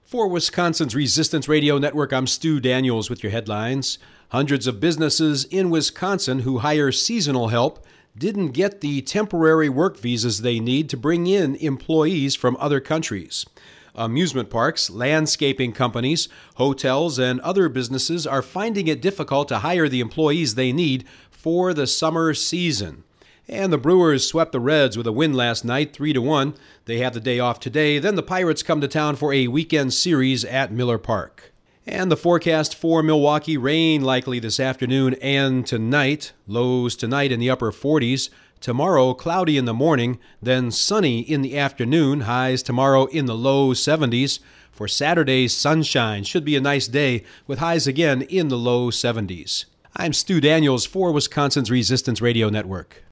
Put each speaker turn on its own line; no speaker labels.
For Wisconsin's Resistance Radio Network, I'm Stu Daniels with your headlines. Hundreds of businesses in Wisconsin who hire seasonal help didn't get the temporary work visas they need to bring in employees from other countries. Amusement parks, landscaping companies, hotels, and other businesses are finding it difficult to hire the employees they need for the summer season. And the Brewers swept the Reds with a win last night, 3-1. They have the day off today. Then the Pirates come to town for a weekend series at Miller Park. And the forecast for Milwaukee: rain likely this afternoon and tonight. Lows tonight in the upper 40s. Tomorrow, cloudy in the morning, then sunny in the afternoon. Highs tomorrow in the low 70s. For Saturday, sunshine. Should be a nice day with highs again in the low 70s. I'm Stu Daniels for Wisconsin's Resistance Radio Network.